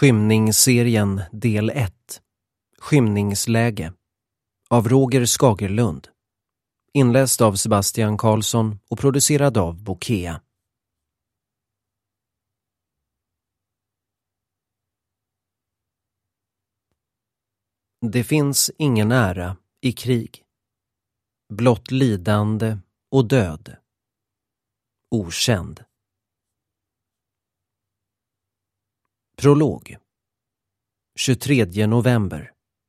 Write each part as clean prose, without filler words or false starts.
Skymningsserien del 1. Skymningsläge av Roger Skagerlund. Inläst av Sebastian Karlsson och producerad av Bokea. Det finns ingen ära i krig. Blott lidande och död. Okänd. Prolog. 23 november.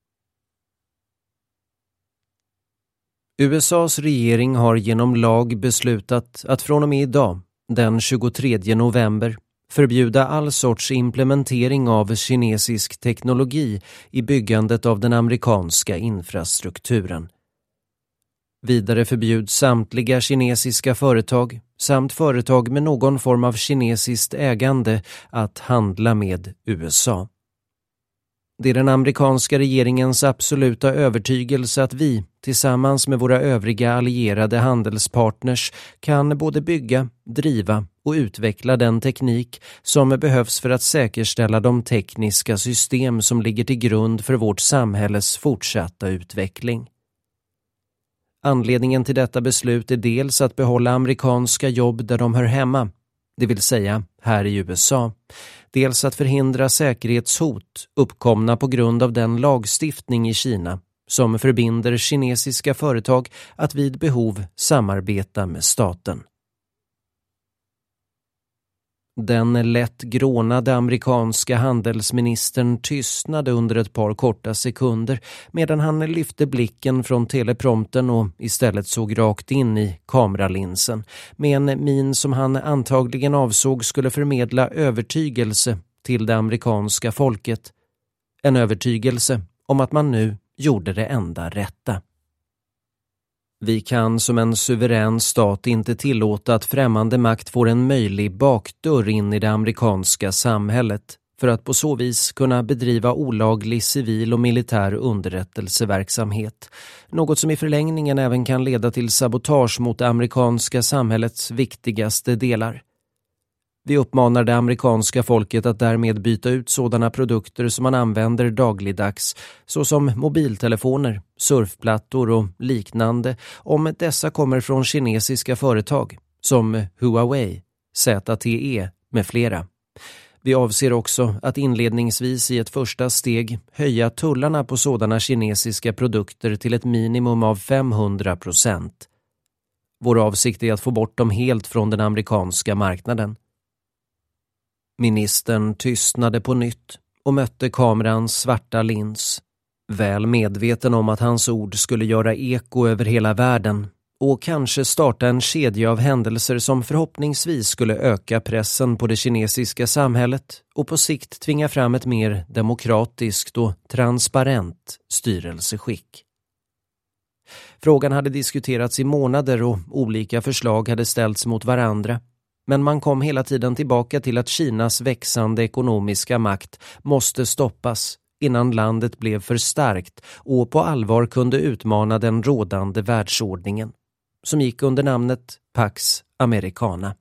USAs regering har genom lag beslutat att från och med idag, den 23 november, förbjuda all sorts implementering av kinesisk teknologi i byggandet av den amerikanska infrastrukturen. Vidare förbjuds samtliga kinesiska företag samt företag med någon form av kinesiskt ägande att handla med USA. Det är den amerikanska regeringens absoluta övertygelse att vi, tillsammans med våra övriga allierade handelspartners, kan både bygga, driva och utveckla den teknik som behövs för att säkerställa de tekniska system som ligger till grund för vårt samhälles fortsatta utveckling. Anledningen till detta beslut är dels att behålla amerikanska jobb där de hör hemma, det vill säga här i USA, dels att förhindra säkerhetshot uppkomna på grund av den lagstiftning i Kina som förbinder kinesiska företag att vid behov samarbeta med staten. Den lätt grånade amerikanska handelsministern tystnade under ett par korta sekunder medan han lyfte blicken från teleprompten och istället såg rakt in i kameralinsen med en min som han antagligen avsåg skulle förmedla övertygelse till det amerikanska folket. En övertygelse om att man nu gjorde det enda rätta. Vi kan som en suverän stat inte tillåta att främmande makt får en möjlig bakdörr in i det amerikanska samhället för att på så vis kunna bedriva olaglig civil och militär underrättelseverksamhet, något som i förlängningen även kan leda till sabotage mot det amerikanska samhällets viktigaste delar. Vi uppmanar det amerikanska folket att därmed byta ut sådana produkter som man använder dagligdags, såsom mobiltelefoner, surfplattor och liknande, om dessa kommer från kinesiska företag som Huawei, ZTE med flera. Vi avser också att inledningsvis i ett första steg höja tullarna på sådana kinesiska produkter till ett minimum av 500%. Vår avsikt är att få bort dem helt från den amerikanska marknaden. Ministern tystnade på nytt och mötte kamerans svarta lins, väl medveten om att hans ord skulle göra eko över hela världen och kanske starta en kedja av händelser som förhoppningsvis skulle öka pressen på det kinesiska samhället och på sikt tvinga fram ett mer demokratiskt och transparent styrelseskick. Frågan hade diskuterats i månader och olika förslag hade ställts mot varandra. Men man kom hela tiden tillbaka till att Kinas växande ekonomiska makt måste stoppas innan landet blev för starkt och på allvar kunde utmana den rådande världsordningen, som gick under namnet Pax Americana.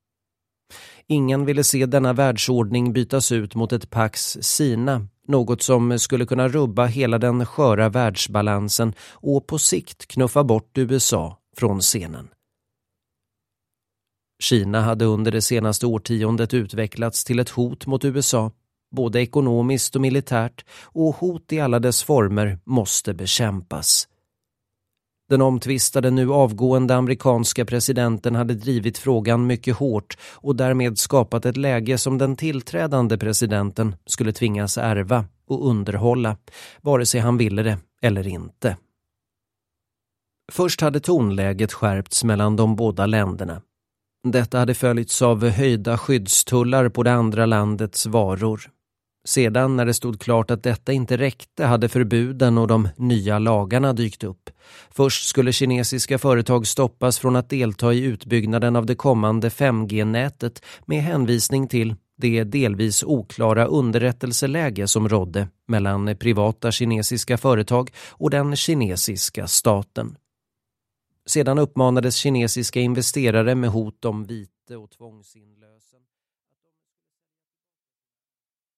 Ingen ville se denna världsordning bytas ut mot ett Pax Sina, något som skulle kunna rubba hela den sköra världsbalansen och på sikt knuffa bort USA från scenen. Kina hade under det senaste årtiondet utvecklats till ett hot mot USA, både ekonomiskt och militärt, och hot i alla dess former måste bekämpas. Den omtvistade nu avgående amerikanska presidenten hade drivit frågan mycket hårt och därmed skapat ett läge som den tillträdande presidenten skulle tvingas ärva och underhålla, vare sig han ville det eller inte. Först hade tonläget skärpts mellan de båda länderna. Detta hade följts av höjda skyddstullar på det andra landets varor. Sedan, när det stod klart att detta inte räckte, hade förbuden och de nya lagarna dykt upp. Först skulle kinesiska företag stoppas från att delta i utbyggnaden av det kommande 5G-nätet med hänvisning till det delvis oklara underrättelseläge som rådde mellan privata kinesiska företag och den kinesiska staten. Sedan uppmanades kinesiska investerare med hot om vite och tvångsinlösen